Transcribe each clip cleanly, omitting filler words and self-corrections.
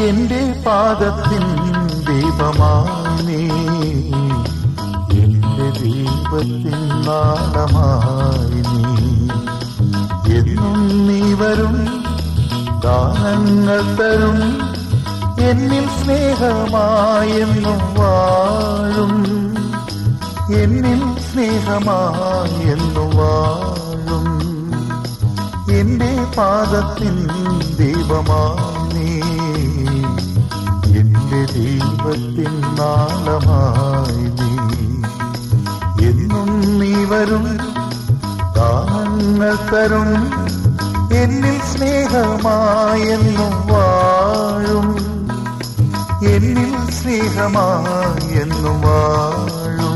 എന്റെ പാദത്തിൻ ദീപമായി നീ, എന്റെ ദീപത്തിൻ നാളമായി നീ. എന്നും നീ വരും, ദാനങ്ങൾ തരും, എന്നിൽ സ്നേഹമായെന്നും വാഴും, എന്നിൽ സ്നേഹമായെന്നും വാഴും. എന്റെ പാദത്തിൻ ദീപമായി നീ, എന്റെ ദീപത്തിൻ നാളമായി നീ. എന്നും നീ വരും, ദാനങ്ങൾ തരും, എന്നിൽ സ്നേഹമായെന്നും വാഴും, എന്നിൽ സ്നേഹമായെന്നും വാഴും.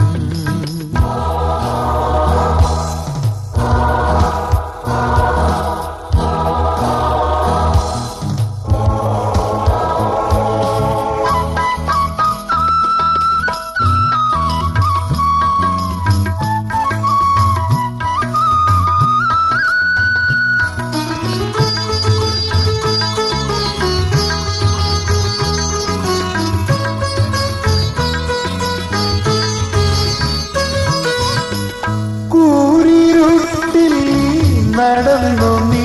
നടന്നു നീ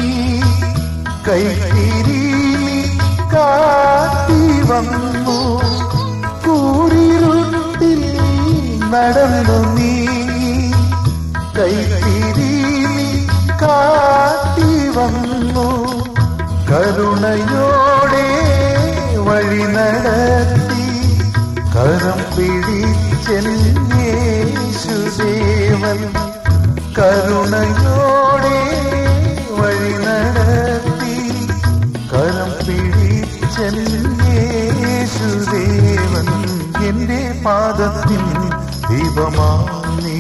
കൈത്തിരി കാട്ടി വന്നു, കൂരിരുട്ടിൽ നടന്നു നീ കൈത്തിരി കാട്ടി വന്നു. കരുണയോടെ വഴി നടത്തി കരം പിടിച്ചേശുദേവൻ. കരുണയോടെ വഴി നടത്തി കരം പിടിച്ചേശുദേവൻ. എന്റെ പാദത്തിൻ ദീപമായി നീ,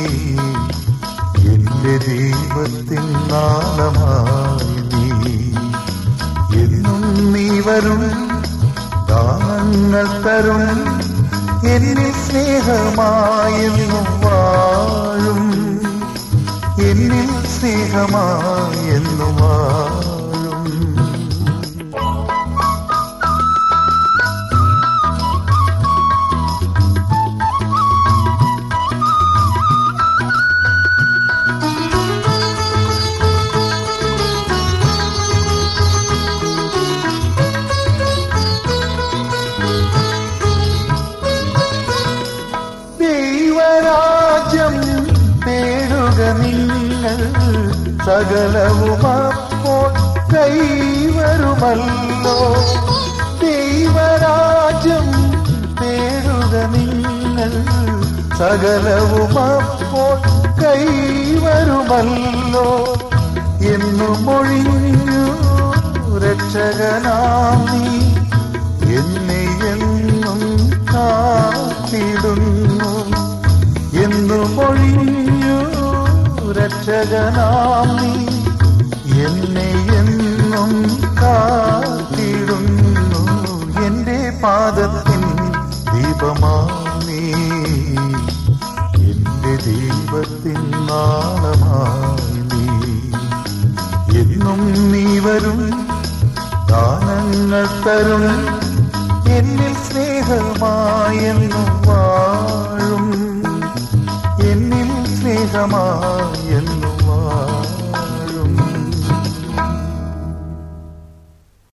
എന്റെ ദീപത്തിൻ നാളമായി നീ. എന്നും നീ വരും, ദാനങ്ങൾ തരും, എന്നിൽ സ്നേഹമായെന്നും വാഴും, എന്നിൽ സ്നേഹമായെന്നും വാഴും. ദൈവരാജ്യം തേടുക നിങ്ങൾ, സകലവും അപ്പോൾ കൈവരുമല്ലോ. ദൈവരാജ്യം തേടുക നിങ്ങൾ, സകലവും അപ്പോൾ കൈവരുമല്ലോ. എന്നും ഒഴിഞ്ഞു രക്ഷകനാം നീ, എന്നെ എന്നും കാത്തിടുന്നു. എന്നും ഒഴിഞ്ഞു രക്ഷകനാം നീ, എന്നെ എന്നും കാത്തിടുന്നു. എന്റെ പാദത്തിൻ ദീപമായി നീ, എന്റെ ദീപത്തിൻ നാളമായി നീ. എന്നും നീ വരും, ദാനങ്ങൾ തരും, എന്നിൽ സ്നേഹമായെന്നും വാഴും, എന്നിൽ സ്നേഹമായി